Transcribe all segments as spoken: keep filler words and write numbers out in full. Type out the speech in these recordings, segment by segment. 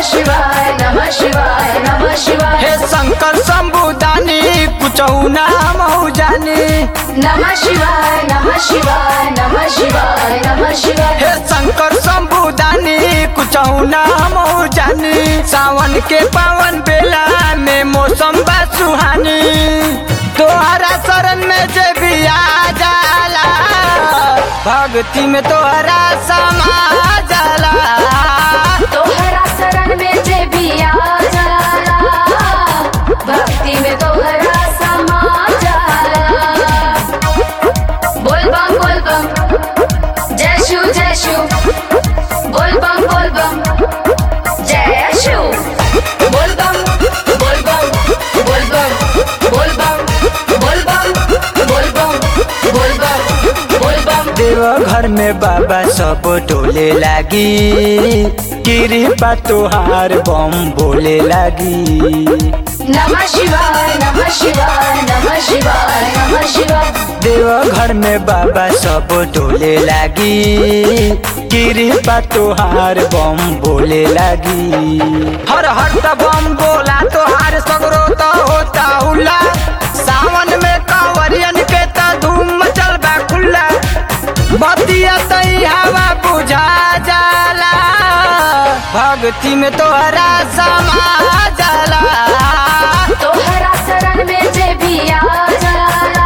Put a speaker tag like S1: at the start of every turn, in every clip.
S1: शिवाय नमः शिवाय नमः शिवाय।
S2: हे शंकर शंभुदानी कुछहु ना हमहु जानी।
S1: नमः शिवाय नमः शिवाय नमः शिवाय नमः शिवाय।
S2: हे शंकर शंभुदानी कुछहु ना हमहु जानी। सावन के पावन बेला में मौसम बा सुहानी। तोहरा शरण में जे भी आ जाला भक्ति में तोहरा समा जाला।
S1: तोहरा शरण में जे भी आ जाला भक्ति में तोहरा समा जाला। बोल बम बोल बम जय शिव जय शिव। बोल बम बोल बम जय शिव। बोल बम बोल बम बोल बम बोल बम बोल बम बोल बम बोल बम बोल बम।
S2: देवघर में बाबा सब टोले लागी। कृपा तोहार बम बोले लागी।
S1: नमः शिवाय नमः शिवाय नमः शिवाय नमः शिवाय।
S2: देवघर में बाबा सब टोले लागी। कृपा तोहार बम बोले लागी। हर हर त बम बोला तोहार सगरो त होता हुला। सावन में कांवरियन के त धूम मचल बा खुला। बतिया तई हवा बुझा जाला भक्ति में तोहरा समा जाला।
S1: तोहरा शरण में जे भी आ जाला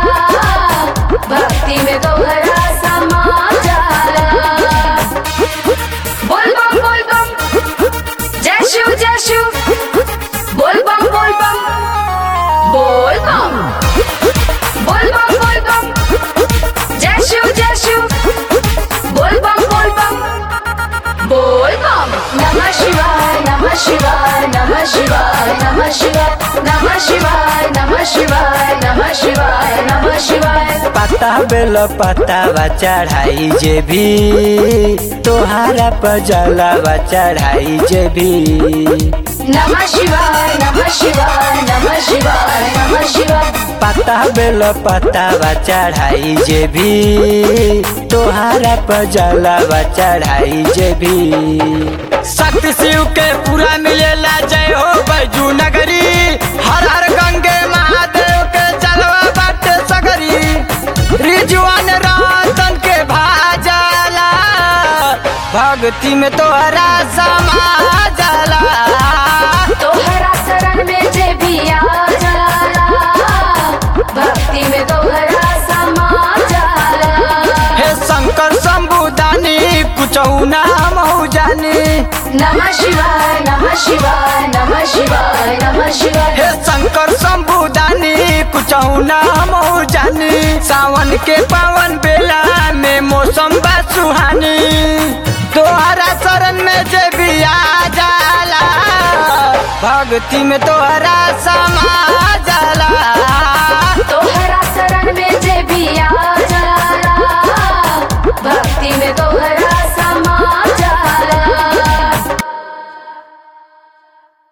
S1: भक्ति में तोहरा समा जाला। बोल बम बोल बम जय शिव जय शिव। बोल बम बोल बम बोल बम बोल बम बोल बम जय शिव जय शिव। बोल बम बोल बम बोल बम। नमः शिवाय नमः शिवाय नमः शिवाय नमः शिवाय नमः शिवाय नमः शिवाय नमः शिवाय नमः शिवाय।
S2: पता बेल पतावा चढ़ाई जे भी तोहारा पर जलावा चढ़ाई जे भी।
S1: नमः शिवाय नमः शिवाय नमः शिवाय नमः शिवाय।
S2: पता बेल पतावा चढ़ाई जे भी तोहारा पर जलावा चढ़ाई जे भी। शक्ति शिव के पूरा मिलेला जय हो बैजू नगरी। हर हर गंगे महादेव के जलवा बाटे सगरी। रिजवान रातन के भाजला भक्ति में तोहरा समा जाला।
S1: तोहरा शरण में जे भी आ जाला भक्ति में तोहरा समा जाला।
S2: हे शंकर शंभुदानी कुछहु ना हमहु जानी।
S1: नमः शिवाय नमः शिवाय नमः शिवाय नमः शिवाय।
S2: हे शंकर शंभुदानी कुछहु ना हमहु जानी। सावन के पावन बेला में मौसम बा सुहानी। तोहरा शरण में जे भी आ जाला भक्ति में तोहरा समा जाला।